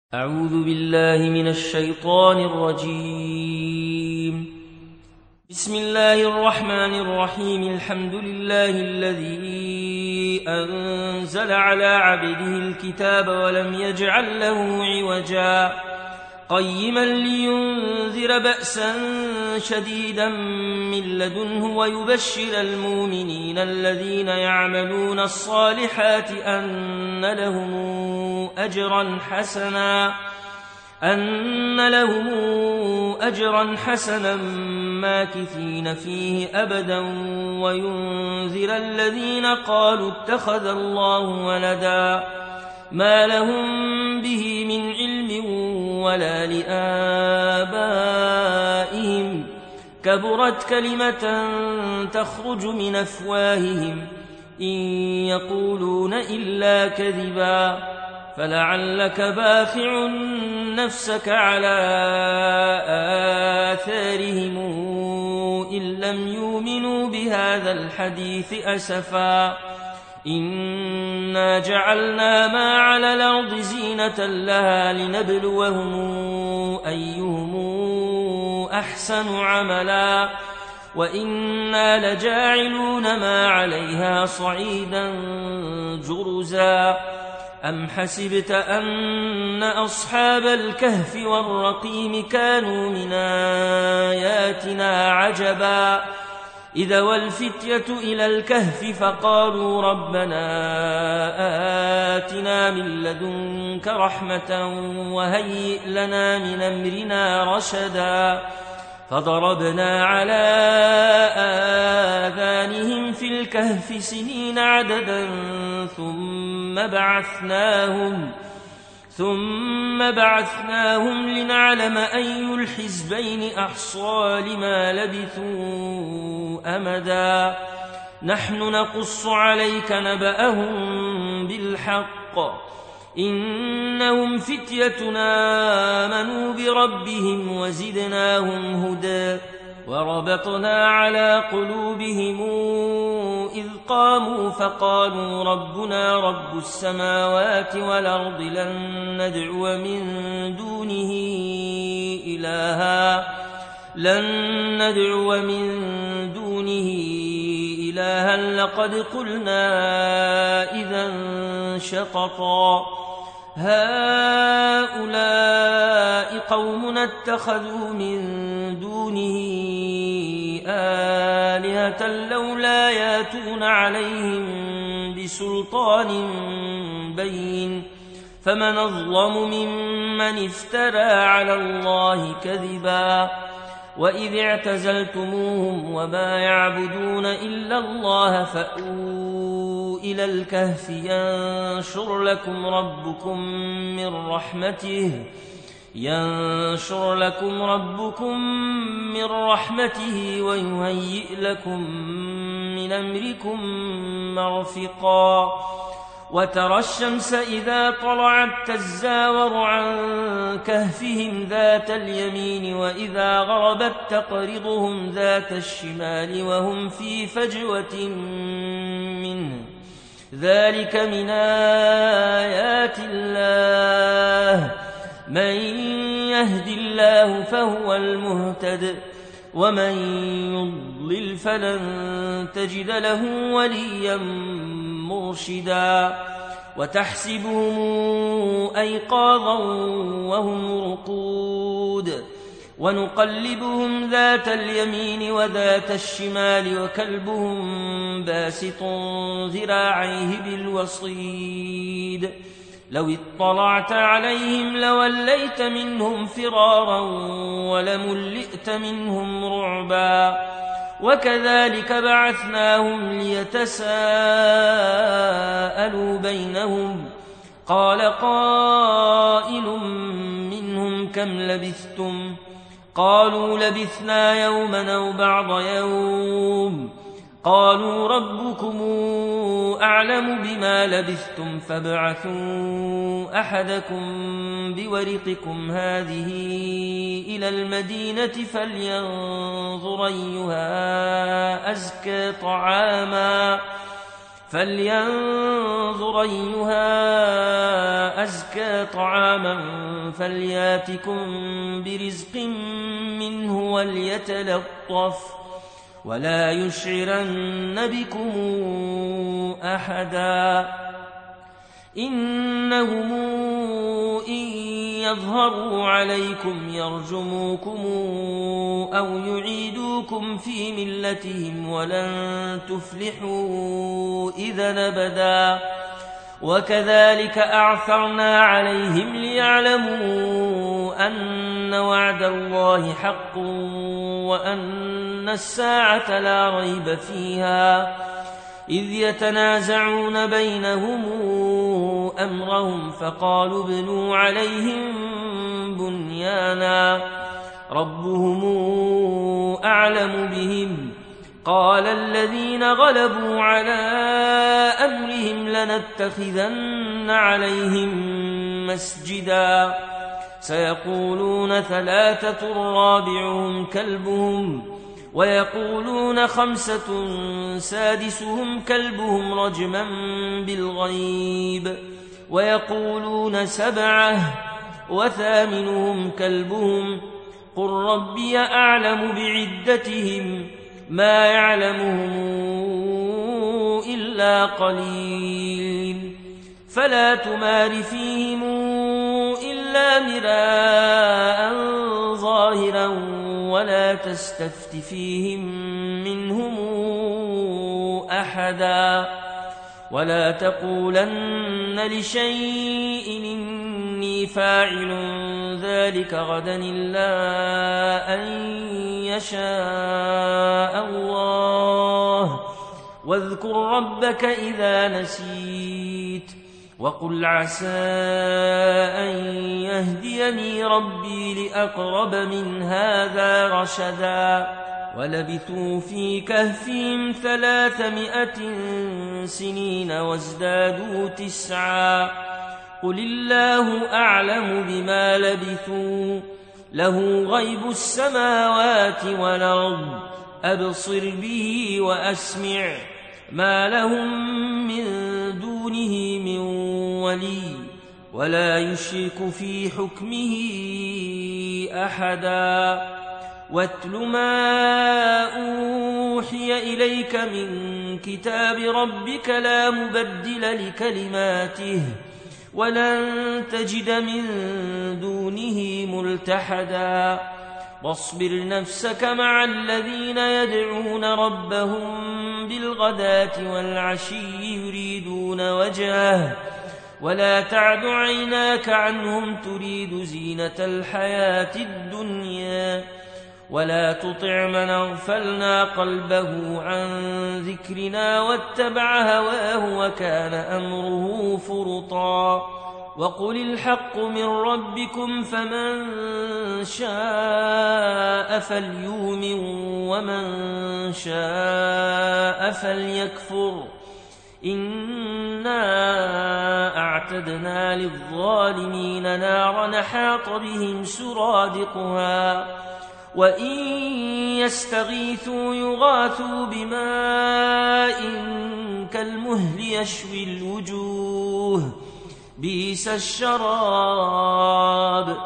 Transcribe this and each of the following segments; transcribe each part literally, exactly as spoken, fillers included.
أعوذ بالله من الشيطان الرجيم. بسم الله الرحمن الرحيم. الحمد لله الذي أنزل على عبده الكتاب ولم يجعل له عوجا قيما لينذر بأسا شديدا من لدنه ويبشر المؤمنين الذين يعملون الصالحات أن لهم أجرا حسنا أن لهم أجرا حسنا ماكثين فيه أبدا وينذر الذين قالوا اتخذ الله ولدا ما لهم به من علم ولا لآبائهم كبرت كلمة تخرج من أفواههم إن يقولون إلا كذبا فلعلك باخع نفسك على آثارهم إن لم يؤمنوا بهذا الحديث أسفا إنا جعلنا ما على الأرض زينة لها لنبلوهم أيهم أحسن عملا وإنا لجاعلون ما عليها صعيدا جرزا أم حسبت أن أصحاب الكهف والرقيم كانوا من آياتنا عجبا إذا والفتية إلى الكهف فقالوا ربنا آتنا من لدنك رحمة وهيئ لنا من أمرنا رشدا فضربنا على آذانهم في الكهف سنين عددا ثم بعثناهم ثم بعثناهم لنعلم أي الحزبين أحصى لما لبثوا أمدا نحن نقص عليك نبأهم بالحق إنهم فتيتنا آمنوا بربهم وزدناهم هدى وربطنا على قلوبهم إذ قاموا فقالوا ربنا رب السماوات والأرض لن ندعو من دونه إلها لن ندعو من دونه إلها لقد قلنا إذا شططا هؤلاء قومنا اتخذوا من دونه آلهة لولا ياتون عليهم بسلطان بين فمن أظلم ممن افترى على الله كذبا وإذ اعتزلتموهم وما يعبدون إلا الله فأووا إلى الكهف ينشر لكم ربكم من رحمته ينشر لكم ربكم من رحمته ويهيئ لكم من أمركم مرفقا وترى الشمس إذا طلعت تزاور عن كهفهم ذات اليمين وإذا غربت تقرضهم ذات الشمال وهم في فجوة منه ذلك من آيات الله من يهد الله فهو المهتد ومن يضلل فلن تجد له وليا مرشدا وتحسبهم أيقاظا وهم رقود ونقلبهم ذات اليمين وذات الشمال وكلبهم باسط ذراعيه بالوصيد لو اطلعت عليهم لوليت منهم فرارا ولملئت منهم رعبا وكذلك بعثناهم ليتساءلوا بينهم قال قائل منهم كم لبثتم قالوا لبثنا يوما أو بعض يوم قالوا ربكم أعلم بما لبثتم فابعثوا أحدكم بورقكم هذه إلى المدينة فلينظر أيها أزكى طعاما فلينظر أيها أزكى طعاما فلياتكم برزق منه وليتلطف ولا يشعرن بكم أحدا إنهم إن يظهروا عليكم يرجموكم أو يعيدوكم في ملتهم ولن تفلحوا إذا أبدا وكذلك أعثرنا عليهم ليعلموا أن وعد الله حق وأن الساعة لا ريب فيها إذ يتنازعون بينهم أمرهم فقالوا ابنوا عليهم بنيانا ربهم أعلم بهم قال الذين غلبوا على أمرهم لنتخذن عليهم مسجدا سيقولون ثلاثة رابعهم كلبهم ويقولون خمسة سادسهم كلبهم رجما بالغيب ويقولون سبعة وثامنهم كلبهم قل ربي أعلم بعدتهم ما يعلمهم إلا قليل فلا تمار فيهم إلا مراء ظاهرا ولا تستفت فيهم منهم أحدا ولا تقولن لشيء إني فاعل ذلك غدا إلا أن يشاء الله واذكر ربك إذا نسيت وقل عسى أن يهديني ربي لأقرب من هذا رشدا ولبثوا في كهفهم ثلاثمائة سنين وازدادوا تسعا قل الله أعلم بما لبثوا له غيب السماوات والأرض أبصر به وأسمع ما لهم من دونه من ولي ولا يشرك في حكمه أحدا واتل ما أوحي إليك من كتاب ربك لا مبدل لكلماته ولن تجد من دونه ملتحدا واصبر نفسك مع الذين يدعون ربهم بالغداة والعشي يريدون وجهه ولا تعد عيناك عنهم تريد زينة الحياة الدنيا ولا تطع من أغفلنا قلبه عن ذكرنا واتبع هواه وكان أمره فرطا وقل الحق من ربكم فمن شاء فليؤمن ومن شاء فليكفر إنا أعتدنا للظالمين نارا نحاط بهم سرادقها وإن يستغيثوا يغاثوا بماء كالمهل يشوي الوجوه بئس الشراب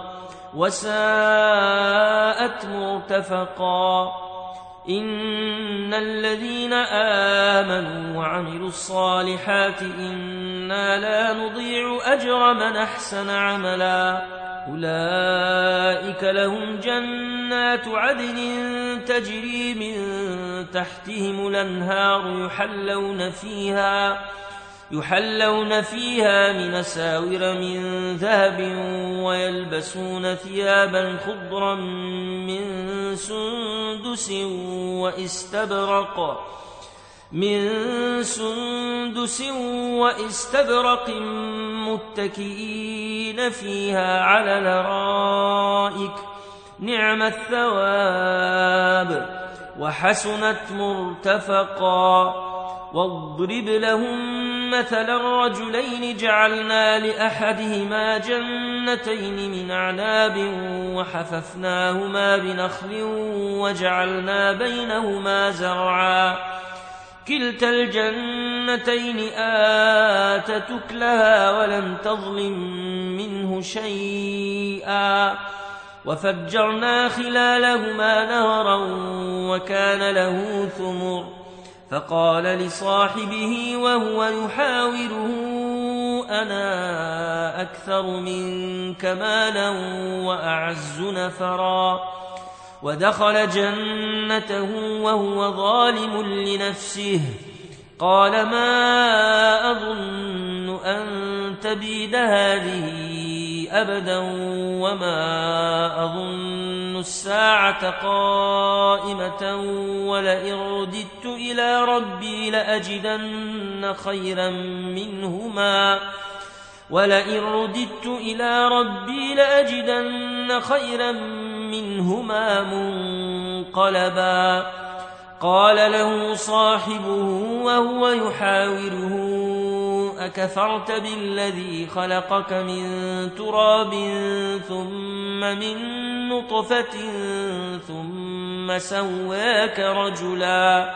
وساءت مرتفقا إن الذين آمنوا وعملوا الصالحات إنا لا نضيع أجر من أحسن عملا أولئك لهم جنات عدن تجري من تحتهم الأنهار يحلون فيها يحلون فيها من أساور من ذهب ويلبسون ثيابا خضرا من سندس واستبرق من سندس واستبرق متكئين فيها على الأرائك نعم الثواب وحسنت مرتفقا واضرب لهم مثلا رجلين جعلنا لأحدهما جنتين من أعناب وحففناهما بنخل وجعلنا بينهما زرعا كلتا الجنتين آتت أكلها ولم تظلم منه شيئا وفجرنا خلالهما نهرا وكان له ثمر فقال لصاحبه وهو يحاوره أنا أكثر منك مالا وأعز نفرا ودخل جنته وهو ظالم لنفسه قال ما أظن أن تبيد هذه أبدا وما أظن الساعة قائمة ولئن رددت إلى ربي لأجدن خيرا منهما ولئن رددت إلى ربي لأجدن خيرا منهما منقلبا قال له صاحبه وهو يحاوره أكفرت بالذي خلقك من تراب ثم من نطفة ثم سواك رجلا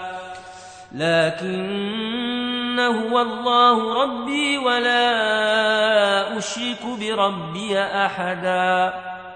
لكن هو الله ربي ولا أشرك بربي أحدا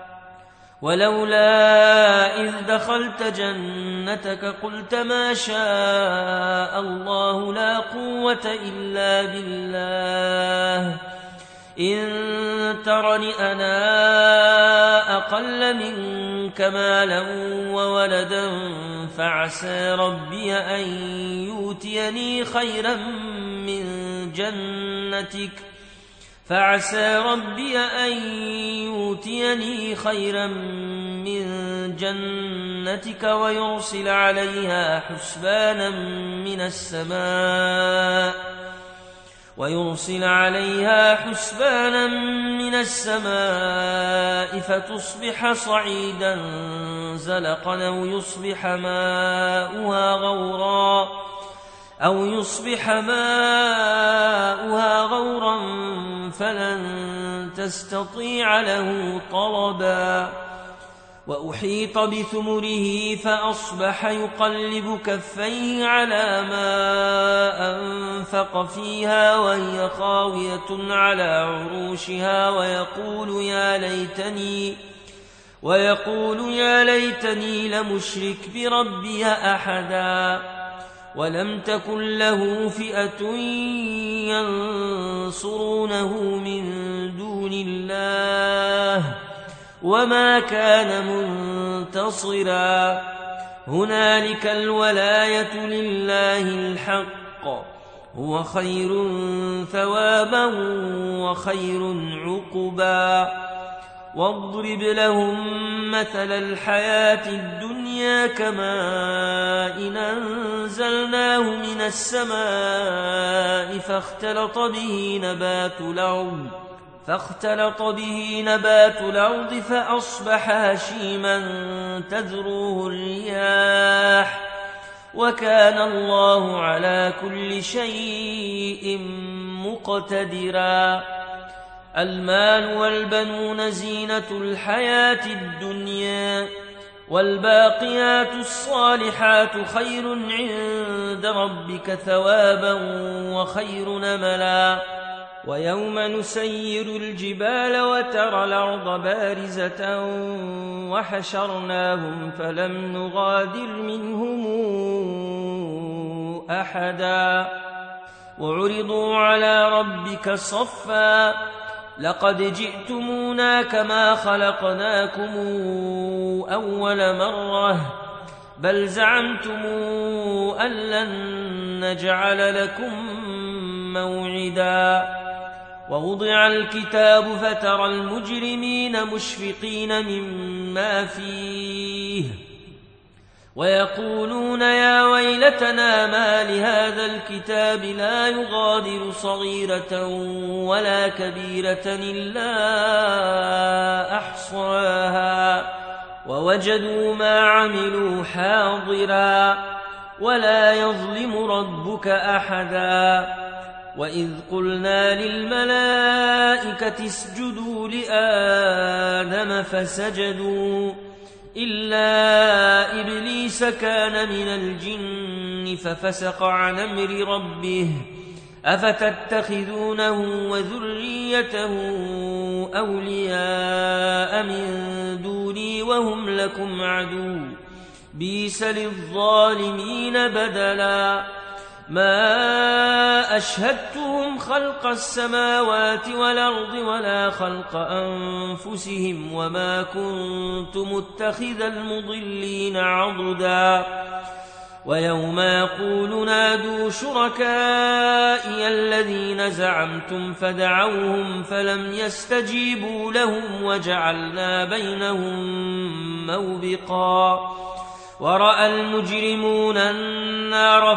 ولولا إذ دخلت جنتك قلت ما شاء الله لا قوة إلا بالله إن ترني أنا أقل منك مالا وولدا فعسى ربي أن يؤتيني خيرا من جنتك فعسى ربي أن يؤتيني خيرا من جنتك ويرسل عليها حسبانا من السماء ويرسل عليها حسبانا من السماء فتصبح صعيدا زلقا أو يصبح ماؤها غورا أو يصبح ماؤها غورا فلن تستطيع له طلبا وأحيط بثمره فأصبح يقلب كفيه على ما أنفق فيها وهي خاوية على عروشها ويقول يا ليتني ويقول يا ليتني لمشرك بربي أحدا ولم تكن له فئة ينصرونه من دون الله وما كان منتصرا هنالك الولاية لله الحق هو خير ثوابا وخير عقبا واضرب لهم مثل الحياة الدنيا كماء إن أنزلناه من السماء فاختلط به نبات الأرض فاختلط به نبات الأرض فأصبح هشيما تذروه الرياح وكان الله على كل شيء مقتدرا المال والبنون زينة الحياة الدنيا والباقيات الصالحات خير عند ربك ثوابا وخير نملا ويوم نسير الجبال وترى الأرض بارزة وحشرناهم فلم نغادر منهم أحدا وعرضوا على ربك صفا لقد جئتمونا كما خلقناكم أول مرة بل زعمتم أن لن نجعل لكم موعدا ووضع الكتاب فترى المجرمين مشفقين مما فيه ويقولون يا ويلتنا ما لهذا الكتاب لا يغادر صغيرة ولا كبيرة إلا أحصاها ووجدوا ما عملوا حاضرا ولا يظلم ربك أحدا وإذ قلنا للملائكة اسجدوا لآدم فسجدوا إلا إبليس كان من الجن ففسق عن أمر ربه أفتتخذونه وذريته أولياء من دوني وهم لكم عدو بئس للظالمين بدلا ما أشهدتهم خلق السماوات والأرض ولا خلق أنفسهم وما كنت متخذ المضلين عضدا ويوم يقول نادوا شركائي الذين زعمتم فدعوهم فلم يستجيبوا لهم وجعلنا بينهم موبقا ورأى المجرمون النار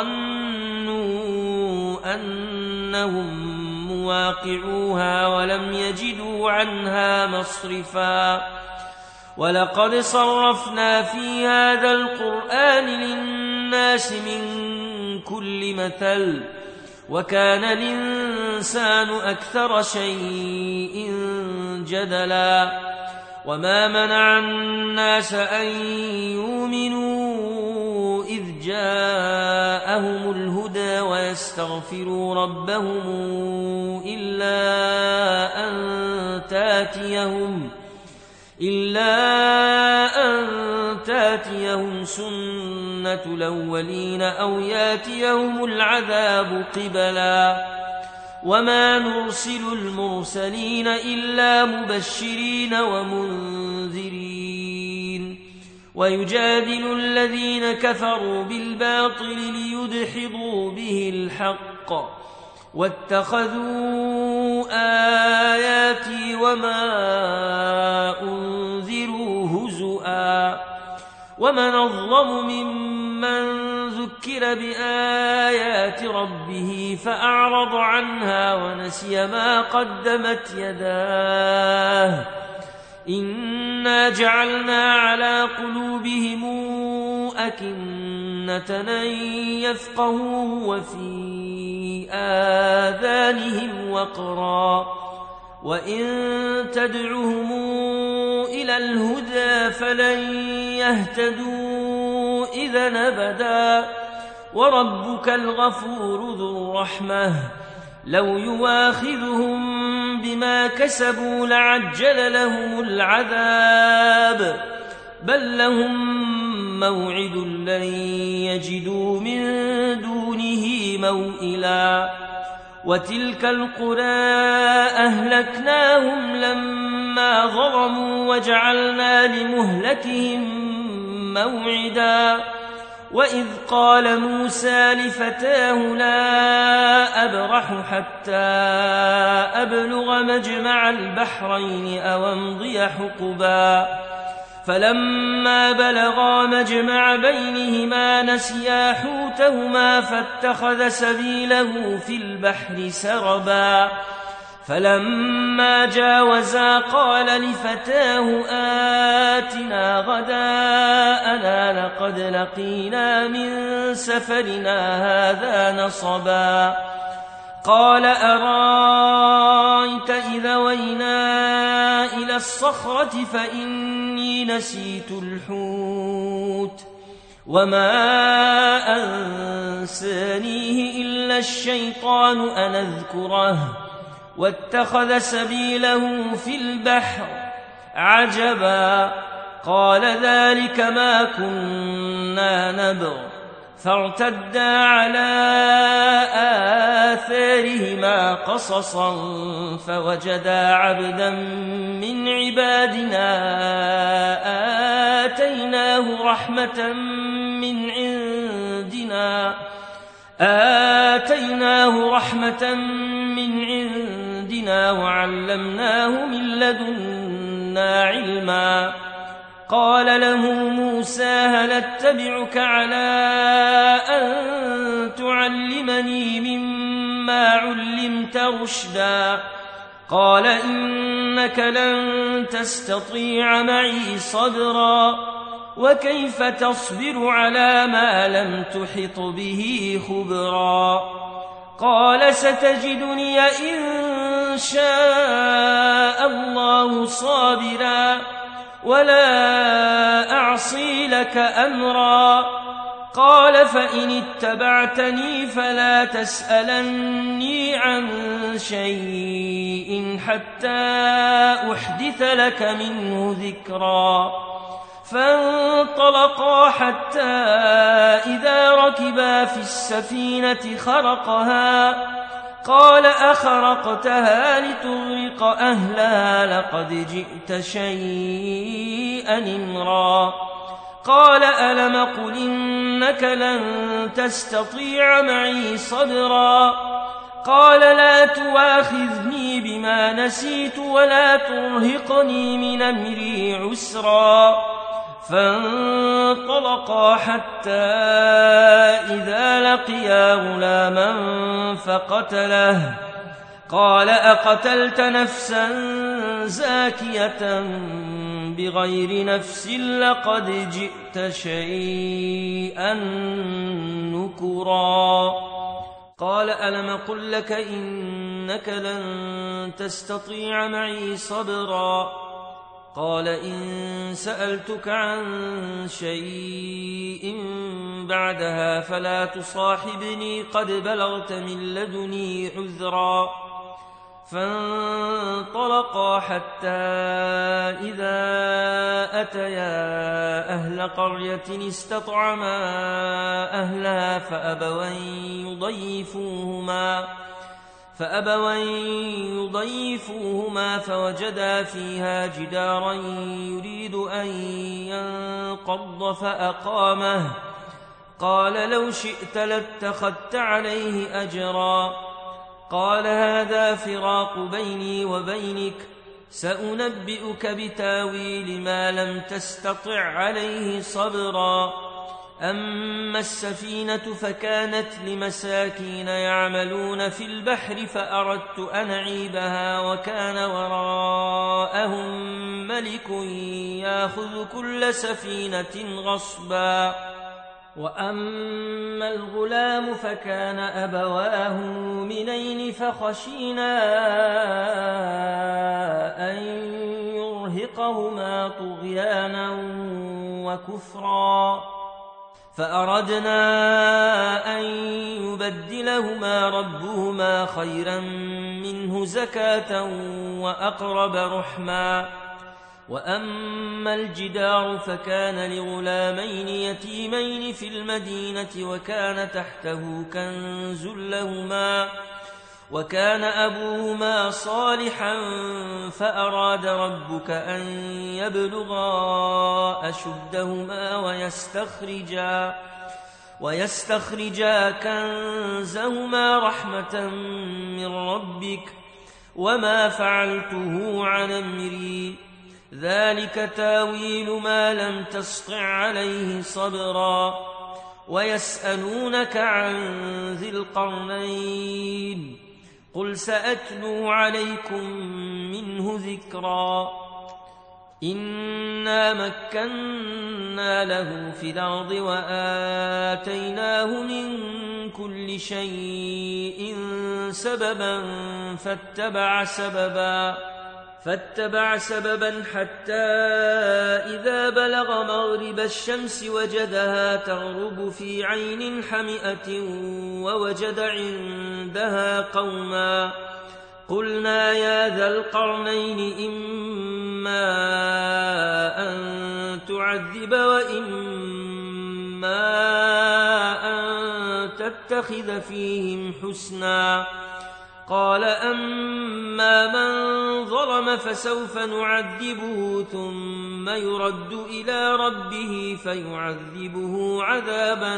فظنوا أنهم مواقعوها ولم يجدوا عنها مصرفا ولقد صرفنا في هذا القرآن للناس من كل مثل وكان الإنسان أكثر شيء جدلا وما منع الناس أن يؤمنوا إذ جاءهم الهدى ويستغفروا ربهم إلا أن تاتيهم إلا أن تاتيهم سنة الأولين أو ياتيهم العذاب قبلا وما نرسل المرسلين إلا مبشرين ومنذرين ويجادل الذين كفروا بالباطل ليدحضوا به الحق واتخذوا آياتي وما أنذروا هزؤا ومن أظلم ممن ذكر بآيات ربه فأعرض عنها ونسي ما قدمت يداه إنا جعلنا على قلوبهم أكنة أن يفقهوا وفي آذانهم وقرا وإن تدعهم إلى الهدى فلن يهتدوا إذا أبدا وربك الغفور ذو الرحمة لو يواخذهم بما كسبوا لعجل لهم العذاب بل لهم موعد لن يجدوا من دونه موئلا وتلك القرى أهلكناهم لما ظلموا وجعلنا لمهلكهم موعدا وإذ قال موسى لفتاه لا أبرح حتى أبلغ مجمع البحرين أو أمضي حقبا فلما بلغا مجمع بينهما نسيا حوتهما فاتخذ سبيله في البحر سربا فلما جاوزا قال لفتاه آتنا غداءنا لقد لقينا من سفرنا هذا نصبا قال أرايت إذا وينا إلى الصخرة فإني نسيت الحوت وما أنسانيه إلا الشيطان أن أذكره واتخذ سبيله في البحر عجبا قال ذلك ما كنا نبغ فارتدا على آثارهما قصصا فوجدا عبدا من عبادنا آتيناه رحمة من عندنا آتيناه رحمة من عندنا وعلمناه من لدنا علما قال له موسى هل اتبعك على أن تعلمني مما علمت رشدا قال إنك لن تستطيع معي صبرا وكيف تصبر على ما لم تحط به خبرا قال ستجدني إن شاء الله صابرا ولا أعصي لك أمرا قال فإن اتبعتني فلا تسألني عن شيء حتى أحدث لك منه ذكرا فانطلقا حتى إذا ركبا في السفينة خرقها قال أخرقتها لتغرق أهلها لقد جئت شيئا إمرا قال ألم قل إنك لن تستطيع معي صبرا قال لا تواخذني بما نسيت ولا ترهقني من أمري عسرا فانطلقا حتى إذا لقيا غلاما فقتله قال أقتلت نفسا زاكية بغير نفس لقد جئت شيئا نكرا قال ألم قل لك إنك لن تستطيع معي صبرا قال إن سألتك عن شيء بعدها فلا تصاحبني قد بلغت من لدني عذرا فانطلقا حتى إذا أتيا أهل قرية استطعما أهلها فأبوا يضيفوهما فأبوا يضيفوهما فوجدا فيها جدارا يريد أن ينقض فأقامه قال لو شئت لاتخذت عليه أجرا قال هذا فراق بيني وبينك سأنبئك بتاويل ما لم تستطع عليه صبرا أما السفينة فكانت لمساكين يعملون في البحر فأردت أن أعيبها وكان وراءهم ملك يأخذ كل سفينة غصبا وأما الغلام فكان أبواه مؤمنين فخشينا أن يرهقهما طغيانا وكفرا فأردنا أن يبدلهما ربهما خيرا منه زكاة وأقرب رحما وأما الجدار فكان لغلامين يتيمين في المدينة وكان تحته كنز لهما وكان أبوهما صالحا فأراد ربك أن يبلغا أشدهما ويستخرجا ويستخرجا كنزهما رحمة من ربك وما فعلته عن أمري ذلك تاويل ما لم تسطع عليه صبرا ويسألونك عن ذي القرنين قل سأتلو عليكم منه ذكرا إنا مكنا له في الأرض وآتيناه من كل شيء سببا فاتبع سببا فاتبع سببا حتى إذا بلغ مغرب الشمس وجدها تغرب في عين حمئة ووجد عندها قوما قلنا يا ذا القرنين إما أن تعذب وإما أن تتخذ فيهم حسنا قال أما من ظلم فسوف نعذبه ثم يرد إلى ربه فيعذبه عذابا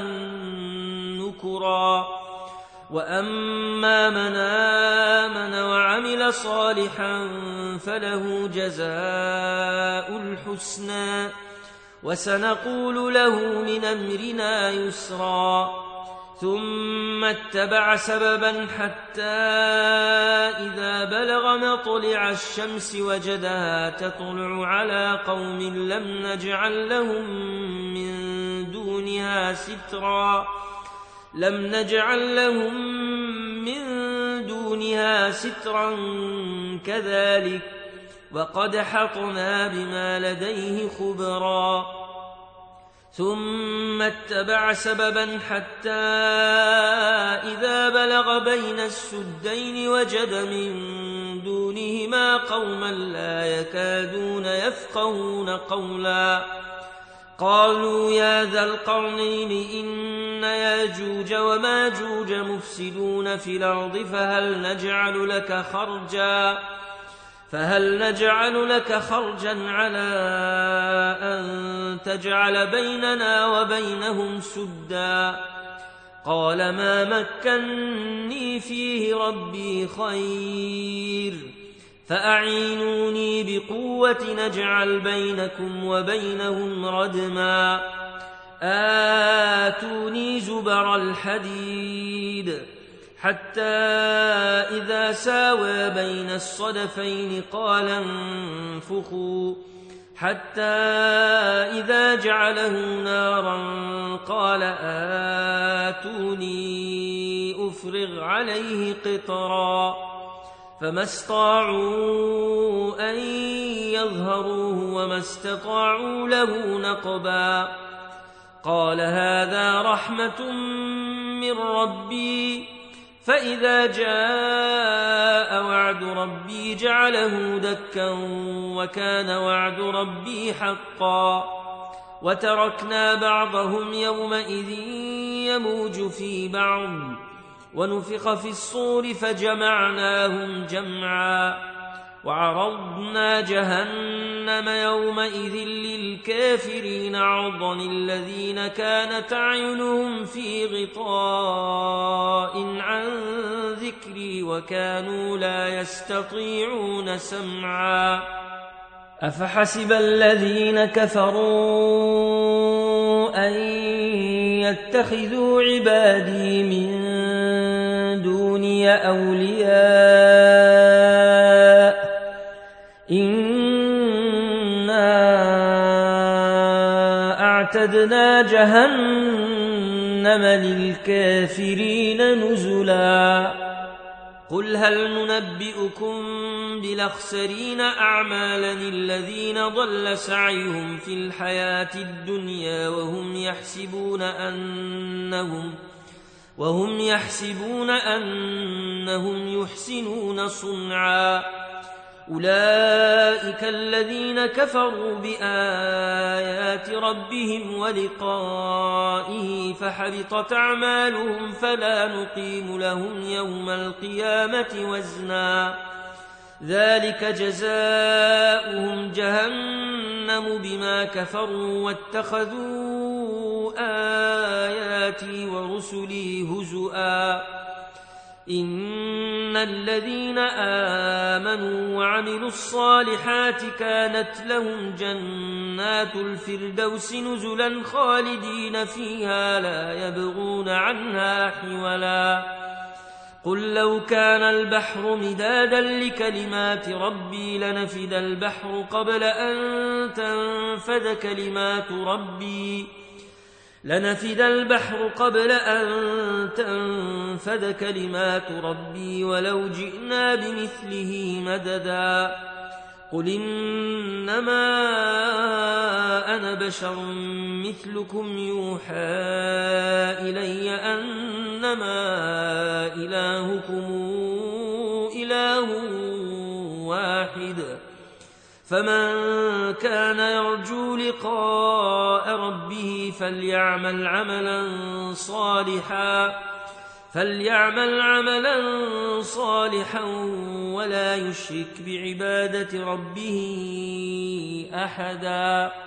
نكرا وأما من آمن وعمل صالحا فله جزاء الحسنى وسنقول له من أمرنا يسرا ثم اتبع سببا حتى إذا بلغ مطلع الشمس وجدها تطلع على قوم لم نجعل لهم من دونها سترا لم نجعل لهم من دونها سترا كذلك وقد حطنا بما لديه خبرا ثم اتبع سببا حتى إذا بلغ بين السدين وجد من دونهما قوما لا يكادون يفقهون قولا قالوا يا ذا القرنين إن ياجوج وماجوج مفسدون في الأرض فهل نجعل لك خرجا فهل نجعل لك خرجا على أن تجعل بيننا وبينهم سدا قال ما مكني فيه ربي خير فأعينوني بقوة نجعل بينكم وبينهم ردما آتوني زبر الحديد حتى إذا ساوى بين الصدفين قال انفخوا حتى إذا جعله نارا قال آتوني أفرغ عليه قطرا فما استطاعوا أن يظهروه وما استطاعوا له نقبا قال هذا رحمة من ربي فإذا جاء وعد ربي جعله دكا وكان وعد ربي حقا وتركنا بعضهم يومئذ يموج في بعض ونفخ في الصور فجمعناهم جمعا وعرضنا جهنم يومئذ للكافرين عرضا الذين كانت أعينهم في غطاء عن ذكري وكانوا لا يستطيعون سمعا أفحسب الذين كفروا أن يتخذوا عبادي من دوني أولياء إنا أعتدنا جهنم للكافرين نزلا قل هل ننبئكم بالأخسرين أعمالا الذين ضل سعيهم في الحياة الدنيا وهم يحسبون أنهم وهم يحسبون أنهم يحسنون صنعا أولئك الذين كفروا بآيات ربهم ولقائه فحبطت أعمالهم فلا نقيم لهم يوم القيامة وزنا ذلك جزاؤهم جهنم بما كفروا واتخذوا آياتي ورسلي هزؤا إن الذين آمنوا وعملوا الصالحات كانت لهم جنات الفردوس نزلا خالدين فيها لا يبغون عنها حولا قل لو كان البحر مدادا لكلمات ربي لنفد البحر قبل أن تنفد كلمات ربي لنفد البحر قبل أن تنفد كلمات ربي ولو جئنا بمثله مددا قل إنما أنا بشر مثلكم يوحى إلي أنما إلهكم إله واحد فمن كان يرجو لقاء ربه فليعمل عملا صالحا فليعمل عملا صالحا ولا يشرك بعبادة ربه أحدا.